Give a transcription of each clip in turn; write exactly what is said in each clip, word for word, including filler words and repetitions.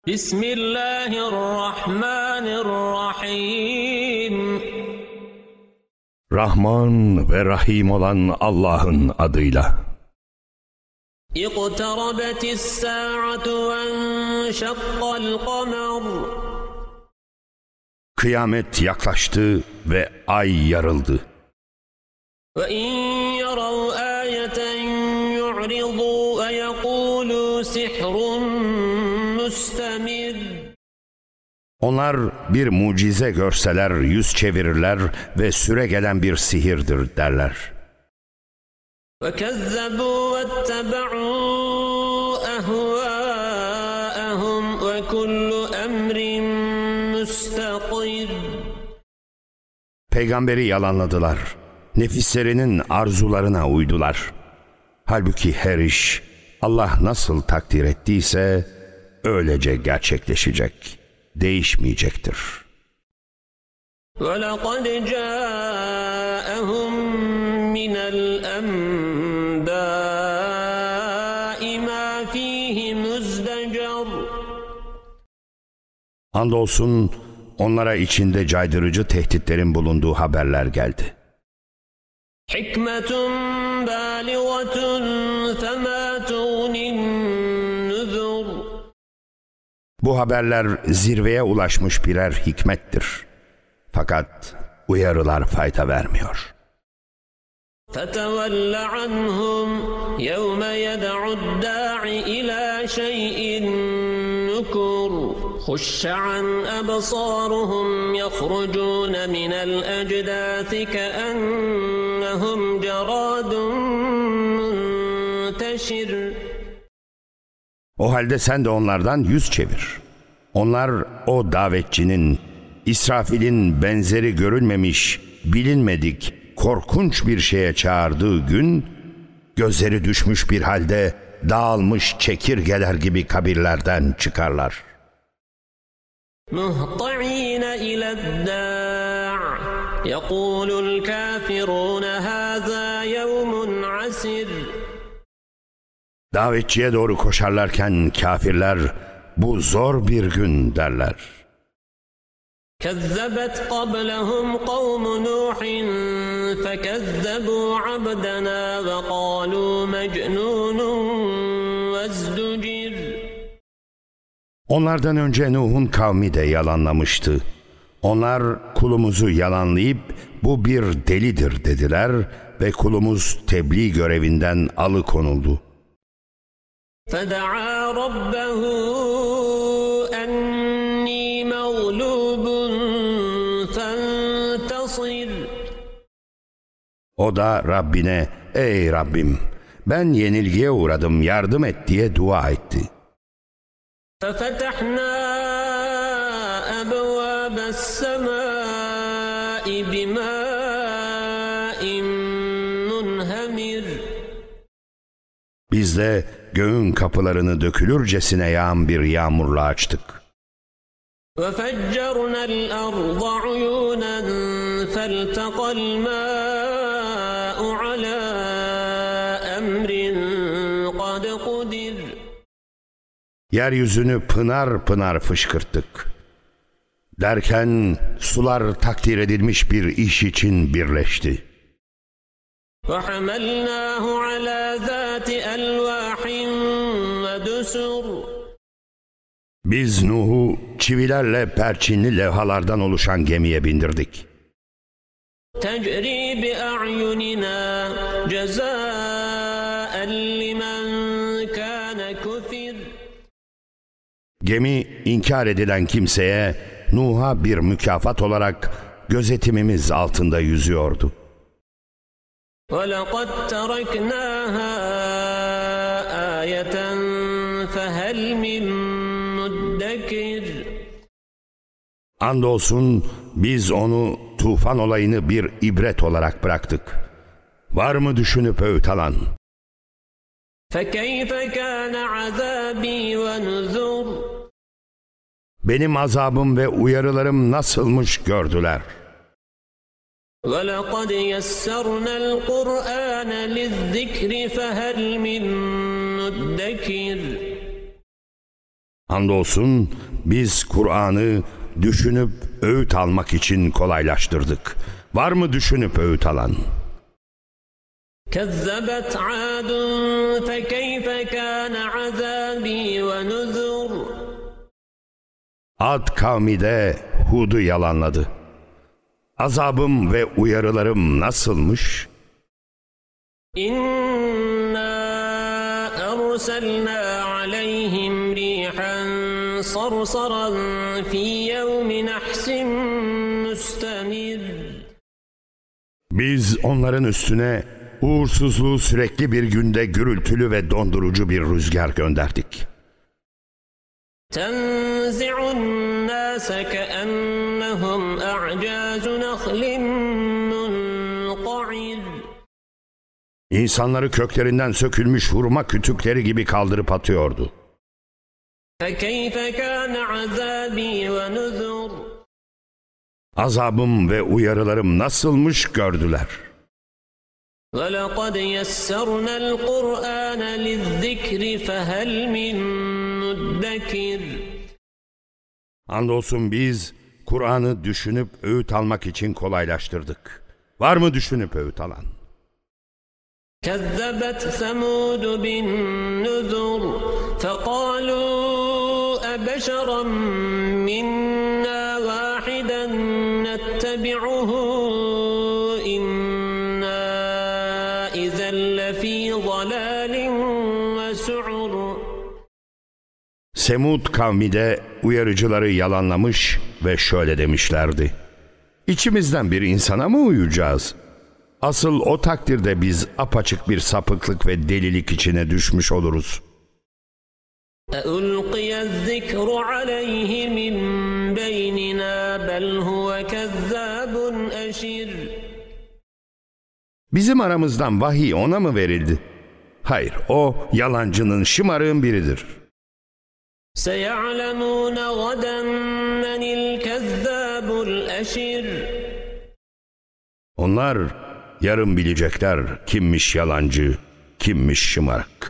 Bismillahirrahmanirrahim. Rahman ve Rahim olan Allah'ın adıyla. İqtarabetis sa'atu ve enşakkal kamer. Kıyamet yaklaştı ve ay yarıldı. Ve in yarav ayeten yu'ridu ve yekulu sihrun müstemir. Onlar bir mucize görseler yüz çevirirler ve süregelen bir sihirdir derler. وَكَذَّبُوا وَاتَّبَعُوا أَهْوَاءَهُمْ وَكُلُّ أَمْرٍ مُسْتَقِرٍ. Peygamberi yalanladılar. Nefislerinin arzularına uydular. Halbuki her iş Allah nasıl takdir ettiyse öylece gerçekleşecek, değişmeyecektir. وَلَقَدْ جَاءَهُمْ مِنَ الْأَنْبَاءِ مَا فِيهِ مُزْدَجَرٌ. Andolsun onlara içinde caydırıcı tehditlerin bulunduğu haberler geldi. حِكْمَةٌ بَالِغَةٌ فَمَا تُغْنِ النُّذُرُ. Bu haberler zirveye ulaşmış birer hikmettir. Fakat uyarılar fayda vermiyor. فَتَوَلَّ عَنْهُمْ يَوْمَ يَدْعُ الدَّاعِ إِلَى شَيْءٍ نُكُرٍ خُشَّ عَنْ أَبْصَارُهُمْ يَخْرُجُونَ مِنَ الْأَجْدَاثِ كَأَنَّهُمْ جَرَادٌ مُنْتَشِرٌ. O halde sen de onlardan yüz çevir. Onlar o davetçinin, İsrafil'in benzeri görülmemiş, bilinmedik, korkunç bir şeye çağırdığı gün, gözleri düşmüş bir halde dağılmış çekirgeler gibi kabirlerden çıkarlar. مُهْطَعِينَ إِلَى الدَّاعِ يَقُولُ الْكَافِرُونَ هَذَا يَوْمٌ عَسِرٌ. Davetçiye doğru koşarlarken kafirler, bu zor bir gün derler. كَذَّبَتْ قَبْلَهُمْ قَوْمُ نُوحٍ فَكَذَّبُوا عَبْدَنَا وَقَالُوا مَجْنُونٌ وَازْدُجِرٌ. Onlardan önce Nuh'un kavmi de yalanlamıştı. Onlar kulumuzu yalanlayıp bu bir delidir dediler ve kulumuz tebliğ görevinden alıkonuldu. فَدَعَا رَبَّهُ أَنِّي مَغْلُوبٌ فَانْتَصِرْ. O da Rabbine, ey Rabbim ben yenilgiye uğradım, yardım et diye dua etti. فَفَتَحْنَا أَبْوَابَ السَّمَاءِ بِمَاءٍ مُنْهَمِرٍ. Biz de göğün kapılarını dökülürcesine yağan bir yağmurla açtık. وَفَجَّرْنَا الْأَرْضَ عُيُونًا فَالْتَقَى الْمَاءُ عَلَى أَمْرٍ قَدْ قُدِرَ. Yeryüzünü pınar pınar fışkırttık. Derken sular takdir edilmiş bir iş için birleşti. وَحَمَلْنَاهُ عَلَى ذَاتِ أَلْوَاحٍ وَدُسُرٍ. Biz Nuh'u çivilerle perçinli levhalardan oluşan gemiye bindirdik. تَجْرِي بِأَعْيُنِنَا جَزَاءً لِمَنْ كَانَ كُفِرٍ. Gemi inkar edilen kimseye Nuh'a bir mükafat olarak gözetimimiz altında yüzüyordu. وَلَقَدْ تَرَكْنَاهَا آيَةً فَهَلْ مِنْ مُدَّكِرٍ. Andolsun biz onu tufan olayını bir ibret olarak bıraktık. Var mı düşünüp öğüt alan? فَكَيْفَ كَانَ عَذَابِي وَنُذُرِ. Benim azabım ve uyarılarım nasılmış gördüler. وَلَقَدْ يَسَّرْنَا الْقُرْآنَ لِلذِّكْرِ فَهَلْ مِنْ مُدَّكِرٍ. Andolsun biz Kur'an'ı düşünüp öğüt almak için kolaylaştırdık. Var mı düşünüp öğüt alan? كذبت عاد فكيف كان عذابي ونذر. Ad kavmi de Hud'u yalanladı. Azabım ve uyarılarım nasılmış? İnna erselna aleyhim rihan sarsaran fi yevmi nahsin müstemir. Biz onların üstüne uğursuzluğu sürekli bir günde gürültülü ve dondurucu bir rüzgar gönderdik. تنزع الناس كأنهم أعجاز نخل منقعر. İnsanları köklerinden sökülmüş hurma kütükleri gibi kaldırıp atıyordu. فكيف كان عذابي ونذر. Azabım ve uyarılarım nasılmış gördüler. وَلَقَدْ يَسَّرْنَا الْقُرْآنَ لِلذِّكْرِ فَهَلْ مِنْ مُدَّكِرٍ. Andolsun biz Kur'an'ı düşünüp öğüt almak için kolaylaştırdık. Var mı düşünüp öğüt alan? كَذَّبَتْ ثَمُودُ بِالنُّذُرِ فَقَالُوا أَبَشَرًا مِنَّا وَاحِدًا نَتَّبِعُهُ إِنَّا إِذًا لَفِي ضَلَالٍ وَسُعُرٍ. Semud kavmi de uyarıcıları yalanlamış ve şöyle demişlerdi. İçimizden bir insana mı uyacağız? Asıl o takdirde biz apaçık bir sapıklık ve delilik içine düşmüş oluruz. أَأُلْقِيَ الذِّكْرُ عَلَيْهِ مِنْ بَيْنِنَا بَلْ هُوَ كَذَّابٌ أَشِرٌ. Bizim aramızdan vahiy ona mı verildi? Hayır, o yalancının, şımarığın biridir. سَيَعْلَمُونَ غَدًا مَنِ الْكَذَّابُ الْأَشِرُ. Onlar yarın bilecekler kimmiş yalancı, kimmiş şımarık.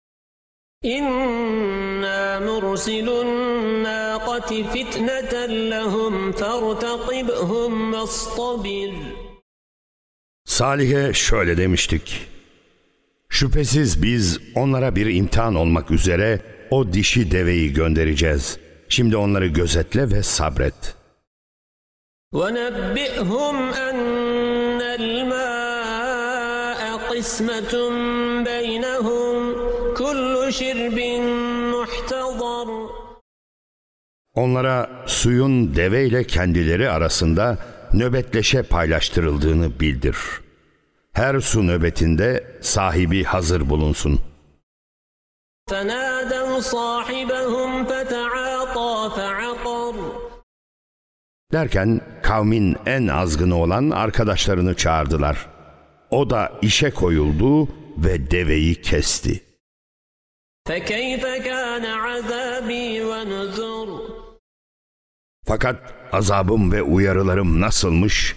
İnna mursilun naqati fitneten lehum fertaqibhum vastabir. Salih'e şöyle demiştik. Şüphesiz biz onlara bir imtihan olmak üzere o dişi deveyi göndereceğiz. Şimdi onları gözetle ve sabret. وَنَبِّئْهُمْ أَنَّ الْمَاءَ قِسْمَةٌ بَيْنَهُمْ كُلُّ شِرْبٍ مُحْتَضَرٌ. Onlara suyun deveyle kendileri arasında nöbetleşe paylaştırıldığını bildir. Her su nöbetinde sahibi hazır bulunsun. فَنَادَوْا صَاحِبَهُمْ فَتَعَاطَى فَعَقَرَ. Derken kavmin en azgını olan arkadaşlarını çağırdılar. O da işe koyuldu ve deveyi kesti. فَكَيْفَ كَانَ عَذَابِي وَنُذُرِ. Fakat azabım ve uyarılarım nasılmış?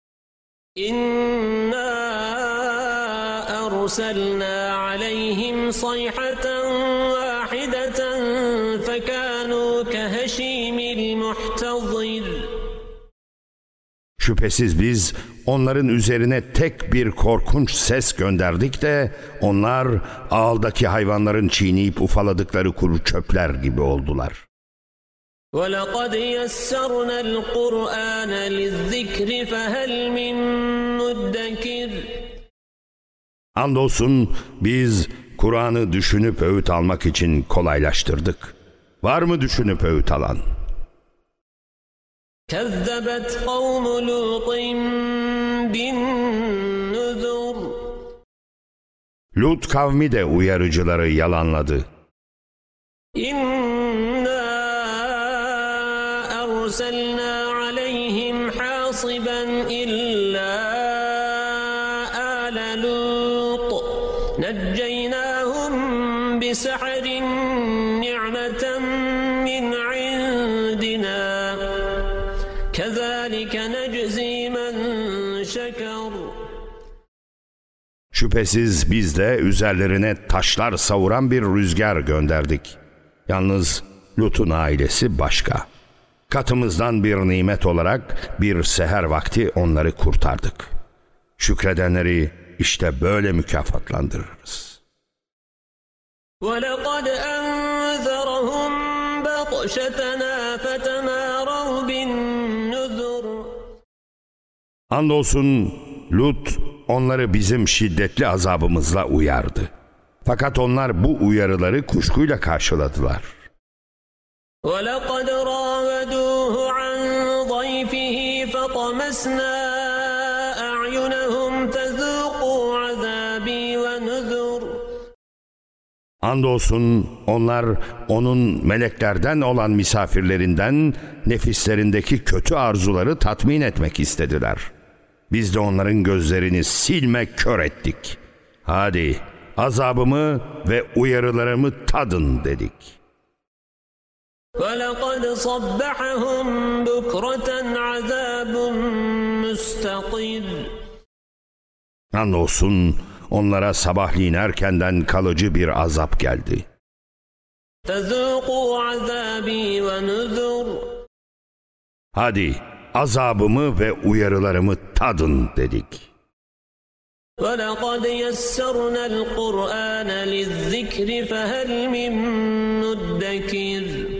İnna erselna aleyhim sayhatan vahideten fekanu keheşimil muhtazir. Şüphesiz biz onların üzerine tek bir korkunç ses gönderdik de onlar ağıldaki hayvanların çiğneyip ufaladıkları kuru çöpler gibi oldular. وَلَقَدْ يَسَّرْنَا الْقُرْآنَ لِلذِّكْرِ فَهَلْ مِنْ مُدَّكِرٍ. Andolsun biz Kur'an'ı düşünüp öğüt almak için kolaylaştırdık. Var mı düşünüp öğüt alan? كَذَّبَتْ قَوْمُ لُوطٍ بِالنُّذُرِ. Lut kavmi de uyarıcıları yalanladı. İnna أرسلنا عليهم حاصبا إلا آل لوط نجيناهم بسحر نعمة من عندنا كذلك نجزي من شكر. Şüphesiz biz de üzerlerine taşlar savuran bir rüzgar gönderdik. Yalnız Lut'un ailesi başka. Katımızdan bir nimet olarak bir seher vakti onları kurtardık. Şükredenleri işte böyle mükafatlandırırız. وَلَقَدْ أَنذَرَهُمْ بَطْشَتَنَا فَتَمَارَوْا بِالنُّذُرِ Andolsun Lut onları bizim şiddetli azabımızla uyardı. Fakat onlar bu uyarıları kuşkuyla karşıladılar. وَلَقَدْ رَاوَدُوهُ عَنْ ضَيْفِهِ فَطَمَسْنَا أَعْيُنَهُمْ فَذُوقُوا عَذَابِي وَنُذُرِ Andolsun onlar onun meleklerden olan misafirlerinden nefislerindeki kötü arzuları tatmin etmek istediler. Biz de onların gözlerini silme kör ettik. Hadi azabımı ve uyarılarımı tadın dedik. وَلَقَدْ صَبَّحَهُمْ بُكْرَةً عَذَابٌ مُسْتَقِرٌ Andolsun onlara sabahleyin erkenden kalıcı bir azap geldi. فَذُوقُوا عَذَابِي وَنُذُرِ Hadi azabımı ve uyarılarımı tadın dedik. وَلَقَدْ يَسَّرْنَا الْقُرْآنَ لِلذِّكْرِ فَهَلْ مِن مُدَّكِرٍ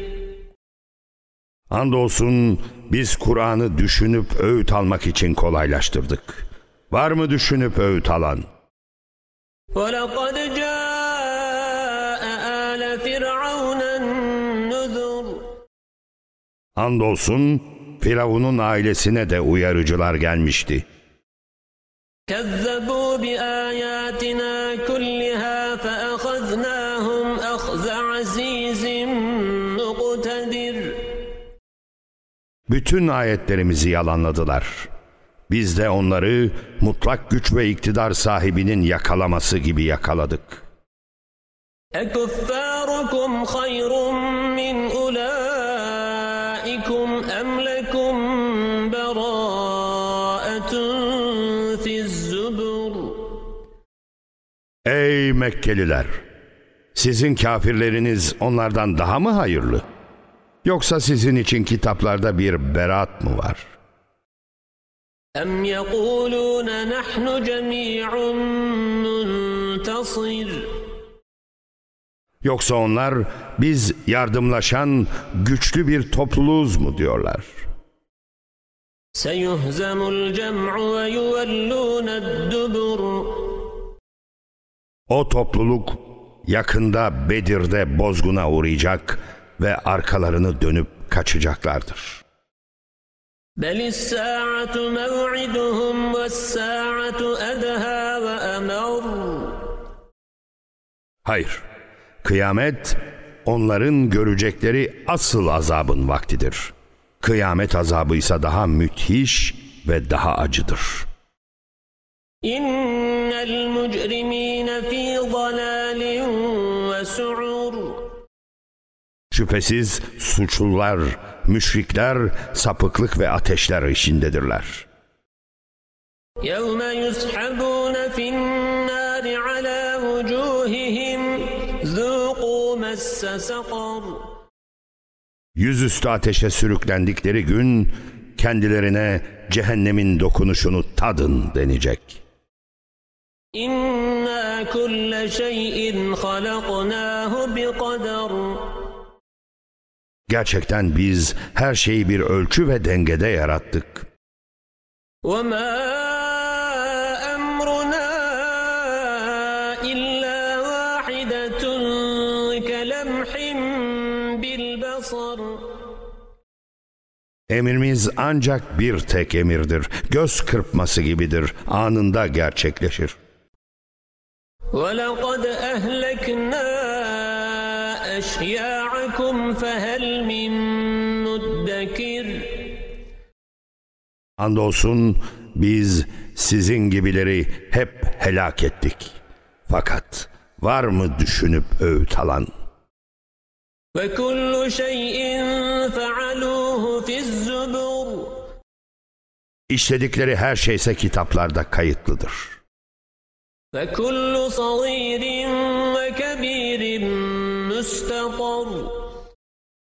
Andolsun biz Kur'an'ı düşünüp öğüt almak için kolaylaştırdık. Var mı düşünüp öğüt alan? وَلَقَدْ جَاءَ آلَ فِرْعَوْنَ النُّذُرُ Andolsun Firavun'un ailesine de uyarıcılar gelmişti. كَذَّبُوا بِآيَاتِنَا كُلِّهَا فَأَخَذْنَاهُمْ أَخْذَ عَزِيزٍ مُقْتَدِرٍ Bütün ayetlerimizi yalanladılar. Biz de onları mutlak güç ve iktidar sahibinin yakalaması gibi yakaladık. اَكُفَّارُكُمْ خَيْرٌ مِّنْ أُولَٰئِكُمْ أَمْ لَكُمْ بَرَاءَةٌ فِي الزُّبُرِ Ey Mekkeliler! Sizin kafirleriniz onlardan daha mı hayırlı? Yoksa sizin için kitaplarda bir beraat mı var? اَمْ يَقُولُونَ نَحْنُ جَمِيعٌ مُّنْتَصِرٌ Yoksa onlar biz yardımlaşan güçlü bir topluluğuz mu diyorlar? سَيُهْزَمُ الْجَمْعُ وَيُوَلُّونَ الدُّبُرَ O topluluk yakında Bedir'de bozguna uğrayacak ve arkalarını dönüp kaçacaklardır. بَلِ السَّاعَةُ مَوْعِدُهُمْ وَالسَّاعَةُ أَدْهَى وَأَمَرُّ Hayır, kıyamet onların görecekleri asıl azabın vaktidir. Kıyamet azabı ise daha müthiş ve daha acıdır. اِنَّ الْمُجْرِم۪ينَ ف۪ي ضَلَالٍ وَسُعُرٍ Şüphesiz suçlular, müşrikler sapıklık ve ateşler içindedirler. يَوْمَ يُسْحَبُونَ فِي النَّارِ عَلَى وُجُوهِهِمْ ذُوقُوا مَسَّ سَقَرَ Yüzüstü ateşe sürüklendikleri gün kendilerine cehennemin dokunuşunu tadın denecek. اِنَّا كُلَّ شَيْءٍ خَلَقْنَاهُ بِقَدَرٍ Gerçekten biz her şeyi bir ölçü ve dengede yarattık. وَمَا أَمْرُنَا إِلَّا وَاحِدَةٌ كَلَمْحٍ بِالْبَصَرِ Emrimiz ancak bir tek emirdir. Göz kırpması gibidir. Anında gerçekleşir. وَلَقَدْ أَهْلَكْنَا أَشْيَاعَكُمْ فَهَلْ مِن مُدَّكِرٍ Andolsun biz sizin gibileri hep helak ettik. Fakat var mı düşünüp öğüt alan? وَكُلُّ شَيْءٍ فَعَلُوهُ فِي الزُّبُرِ İşledikleri her şeyse kitaplarda kayıtlıdır. فَكُلُّ صَغِيرٍ وَكَبِيرٍ مُسْتَطَرٍ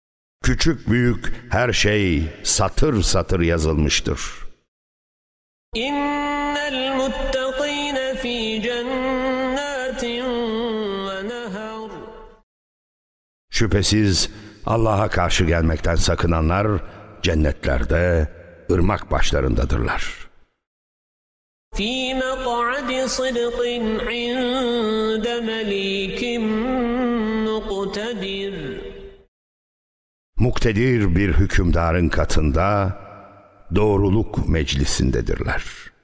Küçük büyük her şey satır satır yazılmıştır. İnnel muttakîne fî cennâtin ve nehar. Şüphesiz Allah'a karşı gelmekten sakınanlar cennetlerde, ırmak başlarındadırlar. Fî meq'adi sıdqin inde melîkin muqtedir. Muktedir bir hükümdarın katında, doğruluk meclisindedirler.